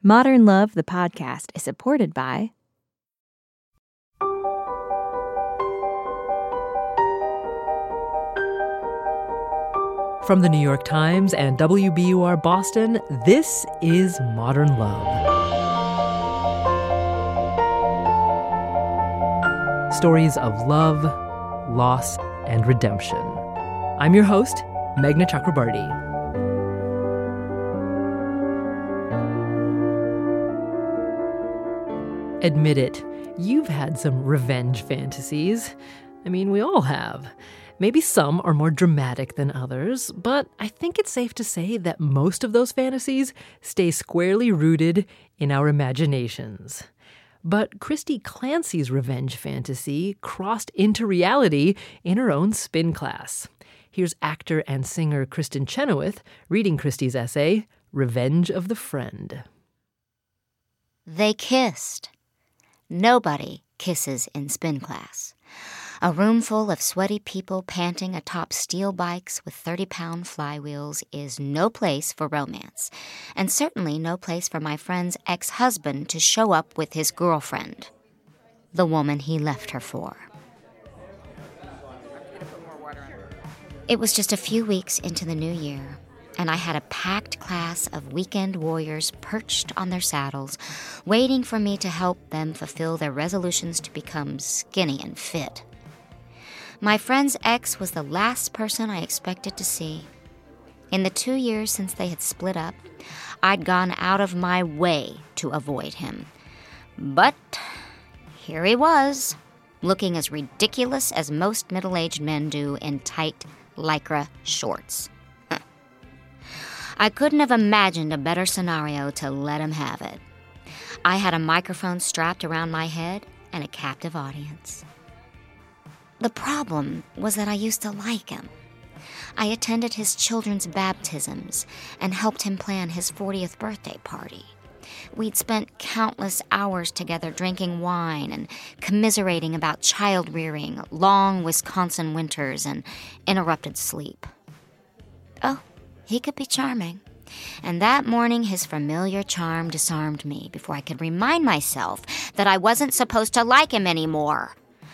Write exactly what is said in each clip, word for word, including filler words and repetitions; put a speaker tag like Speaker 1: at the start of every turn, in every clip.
Speaker 1: Modern Love, the podcast, is supported by
Speaker 2: From the New York Times and W B U R Boston, this is Modern Love. Stories of love, loss, and redemption. I'm your host, Meghna Chakrabarty. Admit it, you've had some revenge fantasies. I mean, we all have. Maybe some are more dramatic than others, but I think it's safe to say that most of those fantasies stay squarely rooted in our imaginations. But Christy Clancy's revenge fantasy crossed into reality in her own spin class. Here's actor and singer Kristin Chenoweth reading Christy's essay, Revenge of the Friend.
Speaker 3: They kissed. Nobody kisses in spin class. A room full of sweaty people panting atop steel bikes with thirty-pound flywheels is no place for romance, and certainly no place for my friend's ex-husband to show up with his girlfriend, the woman he left her for. It was just a few weeks into the new year, and I had a packed class of weekend warriors perched on their saddles, waiting for me to help them fulfill their resolutions to become skinny and fit. My friend's ex was the last person I expected to see. In the two years since they had split up, I'd gone out of my way to avoid him. But here he was, looking as ridiculous as most middle-aged men do in tight Lycra shorts. Huh. I couldn't have imagined a better scenario to let him have it. I had a microphone strapped around my head and a captive audience. The problem was that I used to like him. I attended his children's baptisms and helped him plan his fortieth birthday party. We'd spent countless hours together drinking wine and commiserating about child-rearing, long Wisconsin winters, and interrupted sleep. Oh, he could be charming. And that morning, his familiar charm disarmed me before I could remind myself that I wasn't supposed to like him anymore.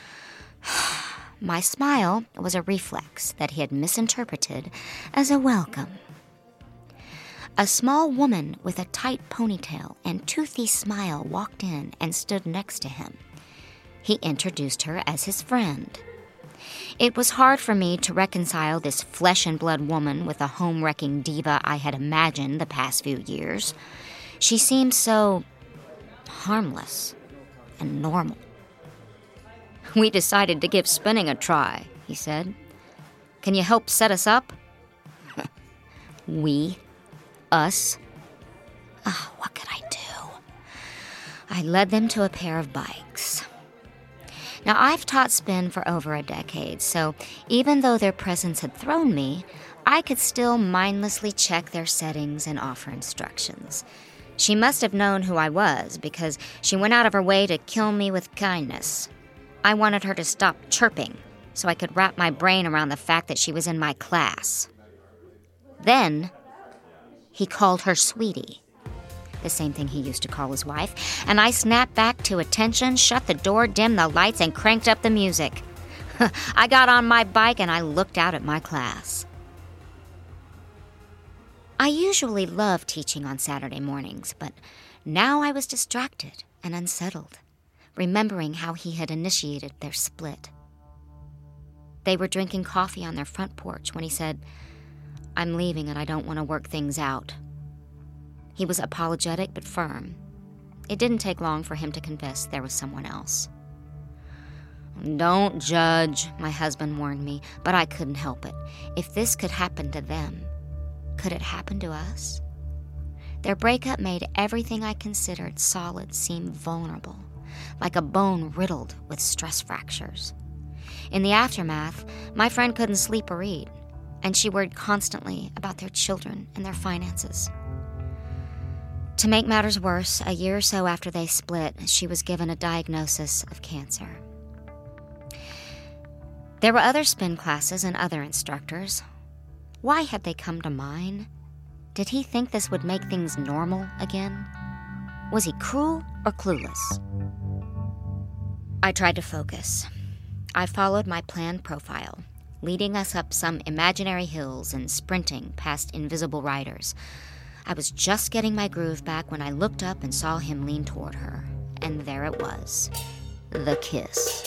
Speaker 3: My smile was a reflex that he had misinterpreted as a welcome. A small woman with a tight ponytail and toothy smile walked in and stood next to him. He introduced her as his friend. It was hard for me to reconcile this flesh-and-blood woman with the home-wrecking diva I had imagined the past few years. She seemed so harmless and normal. We decided to give spinning a try, he said. Can you help set us up? We? Us? Oh, what could I do? I led them to a pair of bikes. Now, I've taught spin for over a decade, so even though their presence had thrown me, I could still mindlessly check their settings and offer instructions. She must have known who I was, because she went out of her way to kill me with kindness. I wanted her to stop chirping so I could wrap my brain around the fact that she was in my class. Then, he called her sweetie, the same thing he used to call his wife, and I snapped back to attention, shut the door, dimmed the lights, and cranked up the music. I got on my bike and I looked out at my class. I usually love teaching on Saturday mornings, but now I was distracted and unsettled, remembering how he had initiated their split. They were drinking coffee on their front porch when he said, I'm leaving and I don't want to work things out. He was apologetic but firm. It didn't take long for him to confess there was someone else. Don't judge, my husband warned me, but I couldn't help it. If this could happen to them, could it happen to us? Their breakup made everything I considered solid seem vulnerable, like a bone riddled with stress fractures. In the aftermath, my friend couldn't sleep or eat, and she worried constantly about their children and their finances. To make matters worse, a year or so after they split, she was given a diagnosis of cancer. There were other spin classes and other instructors. Why had they come to mine? Did he think this would make things normal again? Was he cruel or clueless? I tried to focus. I followed my planned profile, leading us up some imaginary hills and sprinting past invisible riders. I was just getting my groove back when I looked up and saw him lean toward her. And there it was. The kiss.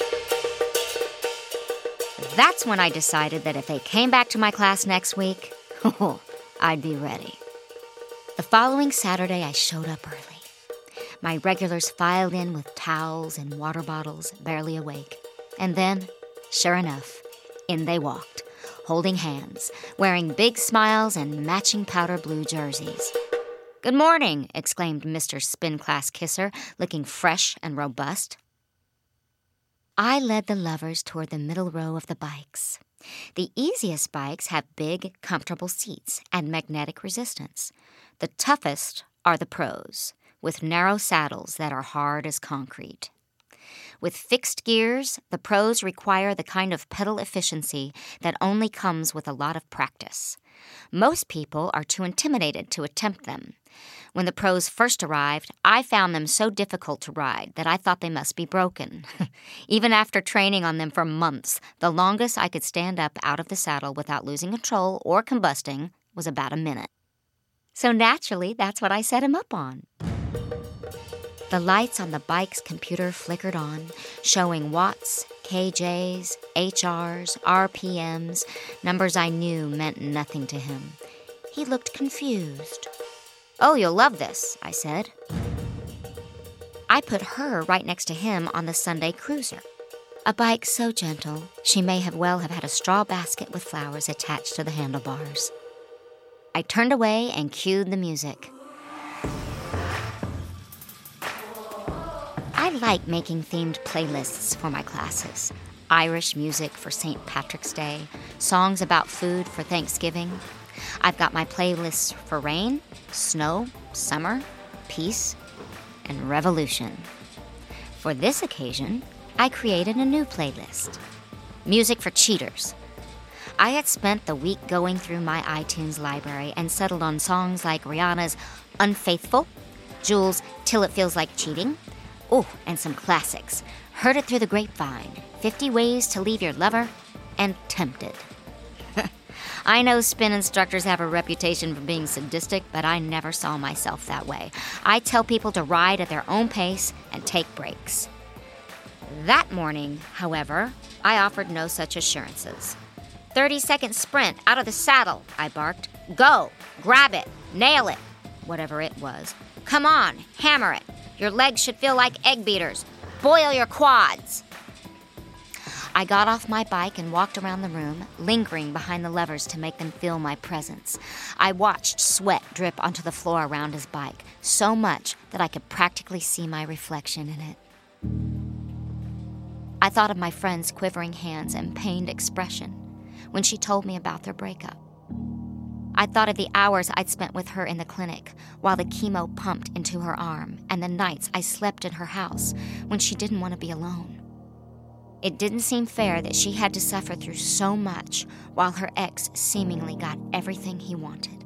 Speaker 3: That's when I decided that if they came back to my class next week, oh, I'd be ready. The following Saturday, I showed up early. My regulars filed in with towels and water bottles, barely awake. And then, sure enough, in they walked, holding hands, wearing big smiles and matching powder blue jerseys. "Good morning," exclaimed Mister Spin Class Kisser, looking fresh and robust. I led the lovers toward the middle row of the bikes. The easiest bikes have big, comfortable seats and magnetic resistance. The toughest are the pros, with narrow saddles that are hard as concrete. With fixed gears, the pros require the kind of pedal efficiency that only comes with a lot of practice. Most people are too intimidated to attempt them. When the pros first arrived, I found them so difficult to ride that I thought they must be broken. Even after training on them for months, the longest I could stand up out of the saddle without losing control or combusting was about a minute. So naturally, that's what I set him up on. The lights on the bike's computer flickered on, showing watts, K Js, H Rs, R P Ms, numbers I knew meant nothing to him. He looked confused. "Oh, you'll love this," I said. I put her right next to him on the Sunday Cruiser, a bike so gentle she may have well have had a straw basket with flowers attached to the handlebars. I turned away and cued the music. I like making themed playlists for my classes. Irish music for Saint Patrick's Day, songs about food for Thanksgiving. I've got my playlists for rain, snow, summer, peace, and revolution. For this occasion, I created a new playlist, Music for Cheaters. I had spent the week going through my iTunes library and settled on songs like Rihanna's Unfaithful, Jules' Till It Feels Like Cheating, oh, and some classics, Heard It Through the Grapevine, fifty Ways to Leave Your Lover, and Tempted. I know spin instructors have a reputation for being sadistic, but I never saw myself that way. I tell people to ride at their own pace and take breaks. That morning, however, I offered no such assurances. thirty-second sprint, out of the saddle, I barked. Go, grab it, nail it, whatever it was. Come on, hammer it. Your legs should feel like egg beaters. Boil your quads. I got off my bike and walked around the room, lingering behind the levers to make them feel my presence. I watched sweat drip onto the floor around his bike, so much that I could practically see my reflection in it. I thought of my friend's quivering hands and pained expression when she told me about their breakup. I thought of the hours I'd spent with her in the clinic while the chemo pumped into her arm and the nights I slept in her house when she didn't want to be alone. It didn't seem fair that she had to suffer through so much while her ex seemingly got everything he wanted.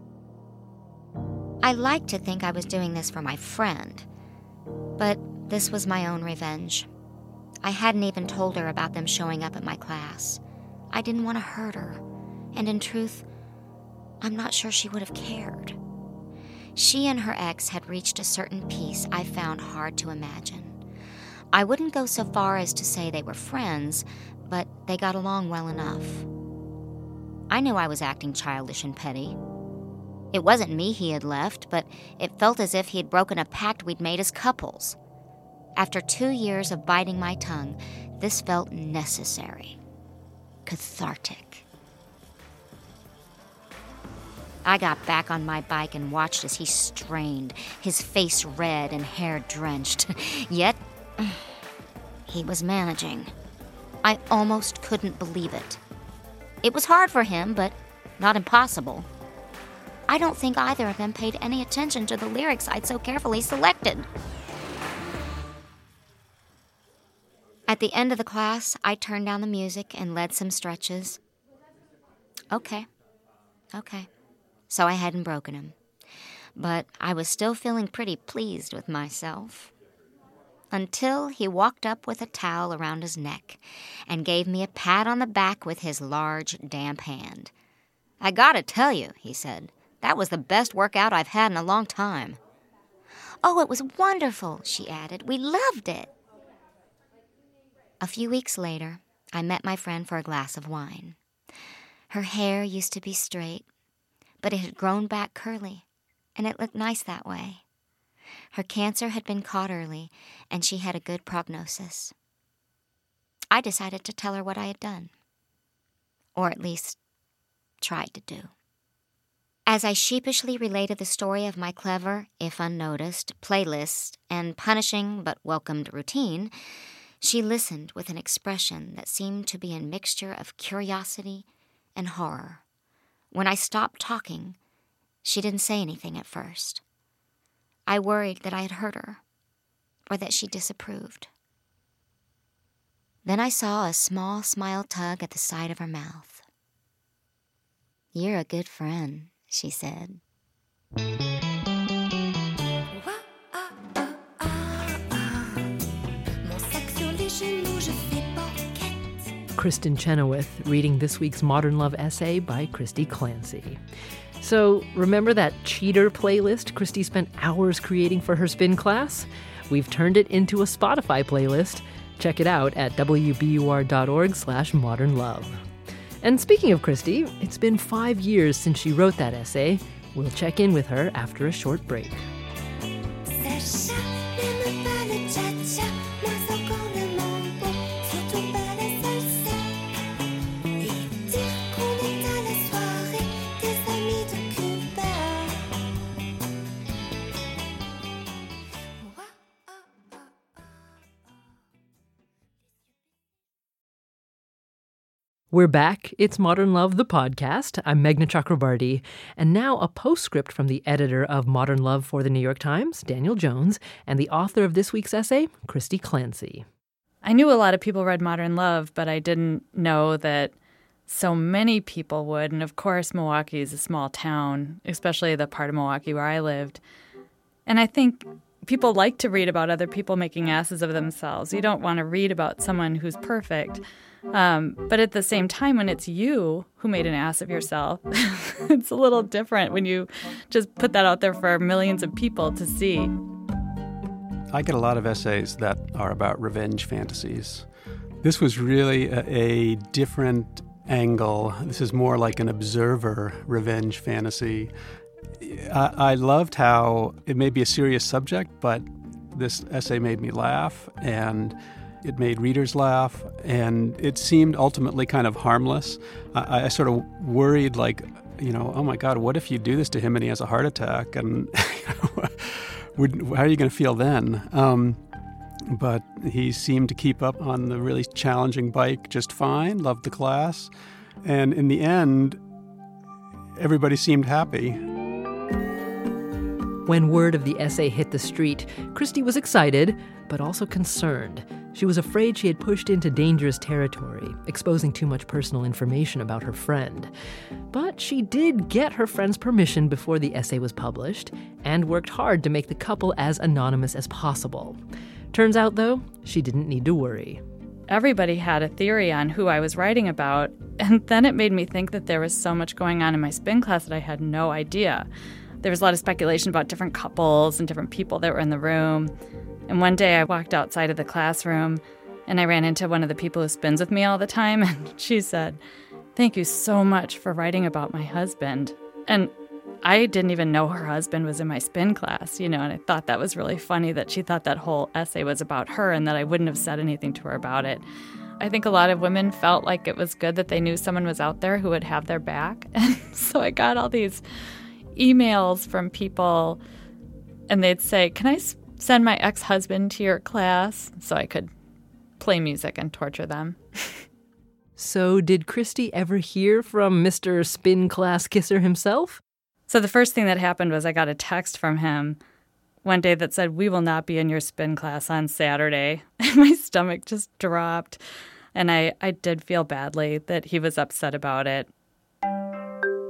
Speaker 3: I liked to think I was doing this for my friend, but this was my own revenge. I hadn't even told her about them showing up at my class. I didn't want to hurt her, and in truth, I'm not sure she would have cared. She and her ex had reached a certain peace I found hard to imagine. I wouldn't go so far as to say they were friends, but they got along well enough. I knew I was acting childish and petty. It wasn't me he had left, but it felt as if he had broken a pact we'd made as couples. After two years of biting my tongue, this felt necessary, cathartic. I got back on my bike and watched as he strained, his face red and hair drenched. Yet, he was managing. I almost couldn't believe it. It was hard for him, but not impossible. I don't think either of them paid any attention to the lyrics I'd so carefully selected. At the end of the class, I turned down the music and led some stretches. Okay. Okay. So I hadn't broken him. but I was still feeling pretty pleased with myself. Until he walked up with a towel around his neck and gave me a pat on the back with his large, damp hand. "I gotta tell you," he said, "that was the best workout I've had in a long time." "Oh, it was wonderful," she added. "We loved it." A few weeks later, I met my friend for a glass of wine. Her hair used to be straight, but it had grown back curly, and it looked nice that way. Her cancer had been caught early, and she had a good prognosis. I decided to tell her what I had done, or at least tried to do. As I sheepishly related the story of my clever, if unnoticed, playlist and punishing but welcomed routine, she listened with an expression that seemed to be a mixture of curiosity and horror. When I stopped talking, she didn't say anything at first. I worried that I had hurt her, or that she disapproved. Then I saw a small smile tug at the side of her mouth. "You're a good friend," she said.
Speaker 2: Kristin Chenoweth reading this week's Modern Love essay by Christy Clancy. So, remember that cheater playlist Christy spent hours creating for her spin class? We've turned it into a Spotify playlist. Check it out at w b u r dot org slash modern love. And speaking of Christy, it's been five years since she wrote that essay. We'll check in with her after a short break. We're back. It's Modern Love, the podcast. I'm Meghna Chakrabarti, and now a postscript from the editor of Modern Love for the New York Times, Daniel Jones, and the author of this week's essay, Christy Clancy.
Speaker 4: I knew a lot of people read Modern Love, but I didn't know that so many people would. And of course, Milwaukee is a small town, especially the part of Milwaukee where I lived. And I think people like to read about other people making asses of themselves. You don't want to read about someone who's perfect. Um, but at the same time, when it's you who made an ass of yourself, it's a little different when you just put that out there for millions of people to see.
Speaker 5: I get a lot of essays that are about revenge fantasies. This was really a, a different angle. This is more like an observer revenge fantasy. I, I loved how it may be a serious subject, but this essay made me laugh, and it made readers laugh, and it seemed ultimately kind of harmless. I, I sort of worried, like, you know, oh my God, what if you do this to him and he has a heart attack? And would, how are you going to feel then? Um, but he seemed to keep up on the really challenging bike just fine, loved the class. And in the end, everybody seemed happy.
Speaker 2: When word of the essay hit the street, Christy was excited, but also concerned. She was afraid she had pushed into dangerous territory, exposing too much personal information about her friend. But she did get her friend's permission before the essay was published, and worked hard to make the couple as anonymous as possible. Turns out, though, she didn't need to worry.
Speaker 4: Everybody had a theory on who I was writing about, and then it made me think that there was so much going on in my spin class that I had no idea. There was a lot of speculation about different couples and different people that were in the room. And one day I walked outside of the classroom and I ran into one of the people who spins with me all the time, and she said, "Thank you so much for writing about my husband." And I didn't even know her husband was in my spin class, you know, and I thought that was really funny that she thought that whole essay was about her and that I wouldn't have said anything to her about it. I think a lot of women felt like it was good that they knew someone was out there who would have their back. And so I got all these emails from people, and they'd say, "Can I send my ex-husband to your class?" So I could play music and torture them.
Speaker 2: So did Christy ever hear from Mister Spin Class Kisser himself?
Speaker 4: So the first thing that happened was I got a text from him one day that said, "We will not be in your spin class on Saturday." And my stomach just dropped. And I, I did feel badly that he was upset about it.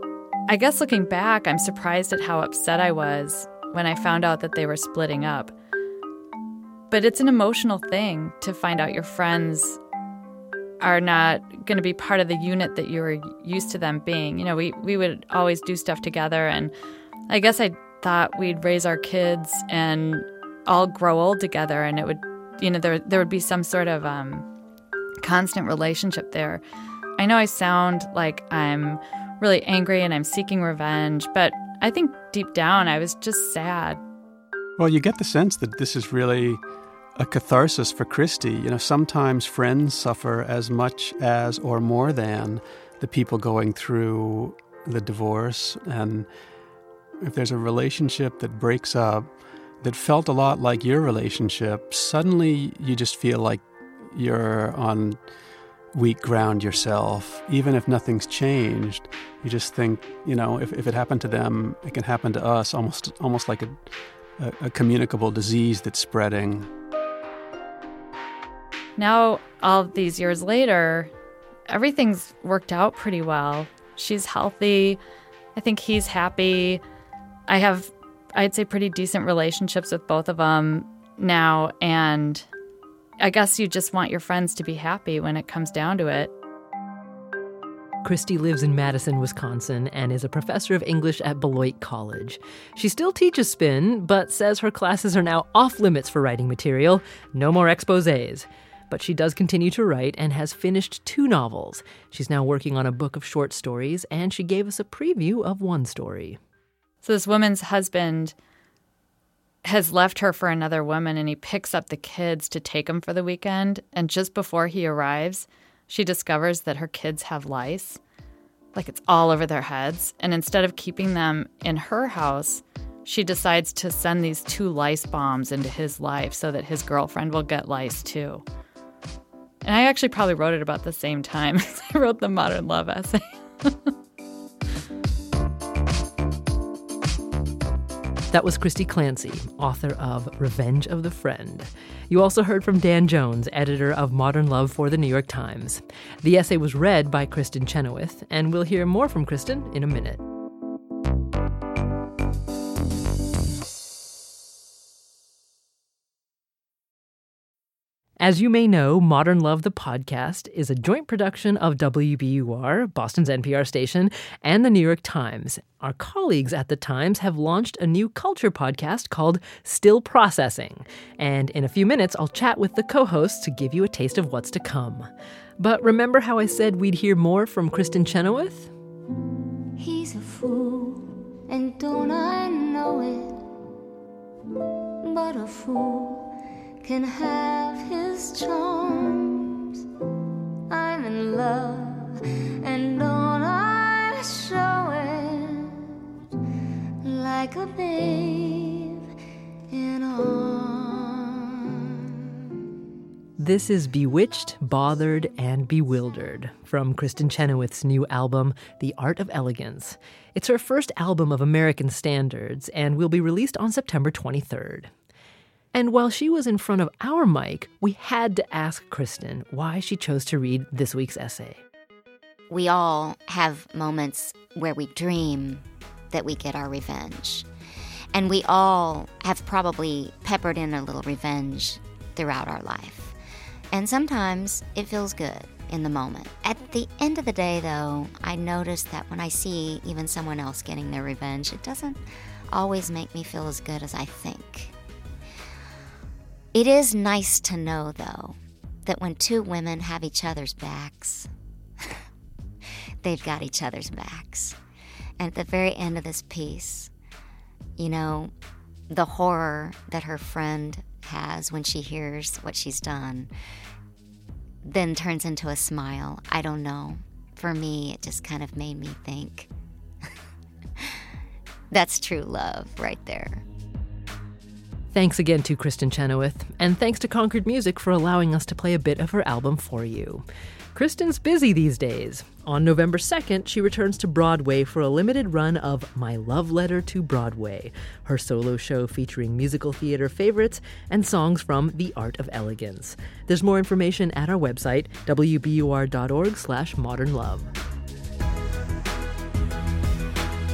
Speaker 4: I guess looking back, I'm surprised at how upset I was when I found out that they were splitting up. But it's an emotional thing to find out your friends are not going to be part of the unit that you were used to them being. You know, we, we would always do stuff together, and I guess I thought we'd raise our kids and all grow old together, and it would, you know, there there would be some sort of um, constant relationship there. I know I sound like I'm really angry and I'm seeking revenge, but I think deep down I was just sad.
Speaker 5: Well, you get the sense that this is really a catharsis for Christy. You know, sometimes friends suffer as much as or more than the people going through the divorce. And if there's a relationship that breaks up that felt a lot like your relationship, suddenly you just feel like you're on weak ground yourself. Even if nothing's changed, you just think, you know, if, if it happened to them, it can happen to us, almost almost like a, a, a communicable disease that's spreading.
Speaker 4: Now, all these years later, everything's worked out pretty well. She's healthy. I think he's happy. I have, I'd say, pretty decent relationships with both of them now. And I guess you just want your friends to be happy when it comes down to it.
Speaker 2: Christy lives in Madison, Wisconsin, and is a professor of English at Beloit College. She still teaches spin, but says her classes are now off limits for writing material. No more exposés. But she does continue to write and has finished two novels. She's now working on a book of short stories, and she gave us a preview of one story.
Speaker 4: So this woman's husband has left her for another woman, and he picks up the kids to take them for the weekend. And just before he arrives, she discovers that her kids have lice. Like, it's all over their heads. And instead of keeping them in her house, she decides to send these two lice bombs into his life so that his girlfriend will get lice too. And I actually probably wrote it about the same time as I wrote the Modern Love essay.
Speaker 2: That was Christy Clancy, author of Revenge of the Friend. You also heard from Dan Jones, editor of Modern Love for the New York Times. The essay was read by Kristin Chenoweth, and we'll hear more from Kristin in a minute. As you may know, Modern Love, the podcast, is a joint production of W B U R, Boston's N P R station, and the New York Times. Our colleagues at the Times have launched a new culture podcast called Still Processing. And in a few minutes, I'll chat with the co-hosts to give you a taste of what's to come. But remember how I said we'd hear more from Kristin Chenoweth?
Speaker 6: He's a fool, and don't I know it? But a fool can have his charms. I'm in love, and don't I show it like a babe in arms.
Speaker 2: This is Bewitched, Bothered, and Bewildered from Kristin Chenoweth's new album, The Art of Elegance. It's her first album of American standards and will be released on September twenty-third. And while she was in front of our mic, we had to ask Kristin why she chose to read this week's essay.
Speaker 3: We all have moments where we dream that we get our revenge. And we all have probably peppered in a little revenge throughout our life. And sometimes it feels good in the moment. At the end of the day, though, I notice that when I see even someone else getting their revenge, it doesn't always make me feel as good as I think. It is nice to know, though, that when two women have each other's backs, they've got each other's backs. And at the very end of this piece, you know, the horror that her friend has when she hears what she's done then turns into a smile. I don't know. For me, it just kind of made me think, that's true love right there.
Speaker 2: Thanks again to Kristin Chenoweth, and thanks to Concord Music for allowing us to play a bit of her album for you. Kristin's busy these days. On November second, she returns to Broadway for a limited run of My Love Letter to Broadway, her solo show featuring musical theater favorites and songs from The Art of Elegance. There's more information at our website, w b u r dot org slash modern love.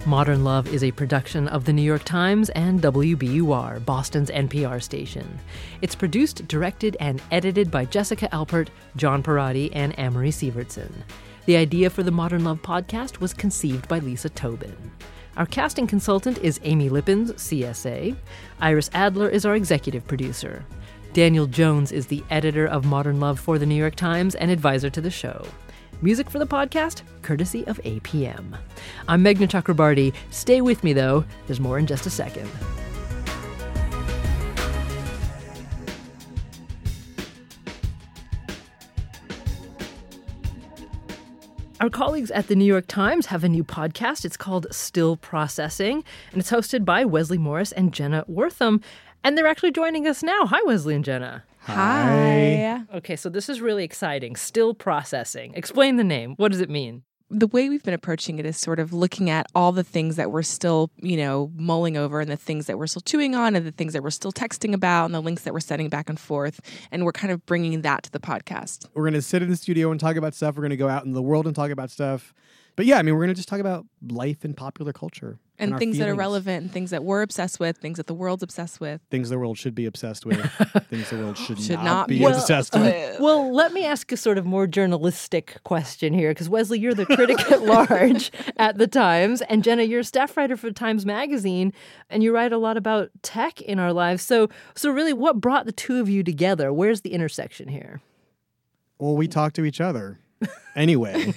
Speaker 2: Modern Love is a production of The New York Times and W B U R, Boston's N P R station. It's produced, directed, and edited by Jessica Alpert, John Parati, and Amory Sievertson. The idea for the Modern Love podcast was conceived by Lisa Tobin. Our casting consultant is Amy Lippens, C S A. Iris Adler is our executive producer. Daniel Jones is the editor of Modern Love for The New York Times and advisor to the show. Music for the podcast, courtesy of A P M. I'm Meghna Chakrabarti. Stay with me, though. There's more in just a second. Our colleagues at The New York Times have a new podcast. It's called Still Processing, and it's hosted by Wesley Morris and Jenna Wortham. And they're actually joining us now. Hi, Wesley and Jenna.
Speaker 7: Hi.
Speaker 2: Okay, so this is really exciting. Still Processing. Explain the name. What does it mean?
Speaker 7: The way we've been approaching it is sort of looking at all the things that we're still, you know, mulling over and the things that we're still chewing on and the things that we're still texting about and the links that we're sending back and forth. And we're kind of bringing that to the podcast.
Speaker 8: We're going to sit in the studio and talk about stuff. We're going to go out in the world and talk about stuff. But yeah, I mean, we're going to just talk about life and popular culture.
Speaker 7: And,
Speaker 8: and
Speaker 7: things
Speaker 8: that
Speaker 7: are relevant, and things that we're obsessed with, things that the world's obsessed with.
Speaker 8: Things the world should be obsessed with. Things the world should,
Speaker 7: should
Speaker 8: not,
Speaker 7: not
Speaker 8: be
Speaker 7: well,
Speaker 8: obsessed
Speaker 7: uh,
Speaker 8: with.
Speaker 2: Well, let me ask a sort of more journalistic question here, because Wesley, you're the critic at large at the Times, and Jenna, you're a staff writer for Times Magazine, and you write a lot about tech in our lives. So, so really, what brought the two of you together? Where's the intersection here?
Speaker 8: Well, we talk to each other. Anyway,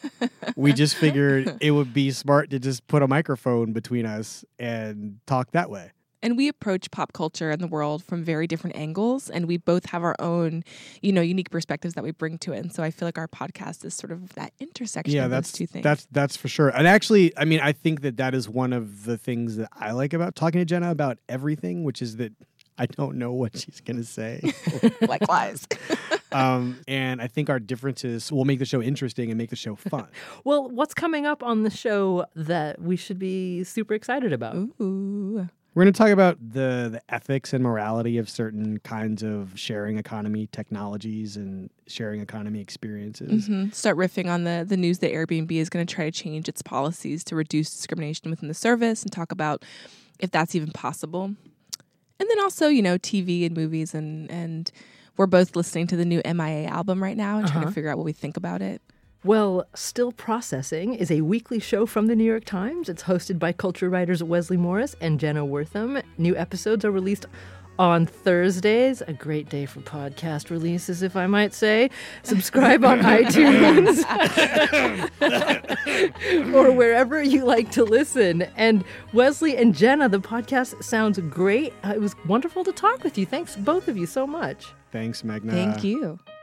Speaker 8: we just figured it would be smart to just put a microphone between us and talk that way.
Speaker 7: And we approach pop culture and the world from very different angles, and we both have our own, you know, unique perspectives that we bring to it. And so I feel like our podcast is sort of that intersection
Speaker 8: yeah,
Speaker 7: of
Speaker 8: that's,
Speaker 7: those two things.
Speaker 8: That's that's for sure. And actually, I mean, I think that that is one of the things that I like about talking to Jenna about everything, which is that I don't know what she's going to say.
Speaker 7: Likewise.
Speaker 8: um, and I think our differences will make the show interesting and make the show fun.
Speaker 2: Well, what's coming up on the show that we should be super excited about?
Speaker 7: Ooh.
Speaker 8: We're going to talk about the, the ethics and morality of certain kinds of sharing economy technologies and sharing economy experiences.
Speaker 7: Mm-hmm. Start riffing on the, the news that Airbnb is going to try to change its policies to reduce discrimination within the service and talk about if that's even possible. And then also, you know, T V and movies, and, and we're both listening to the new M I A album right now and uh-huh. trying to figure out what we think about it.
Speaker 2: Well, Still Processing is a weekly show from The New York Times. It's hosted by culture writers Wesley Morris and Jenna Wortham. New episodes are released on Thursdays, a great day for podcast releases, if I might say. Subscribe on iTunes or wherever you like to listen. And Wesley and Jenna, the podcast sounds great. Uh, it was wonderful to talk with you. Thanks, both of you, so much.
Speaker 8: Thanks, Meghna.
Speaker 7: Thank you.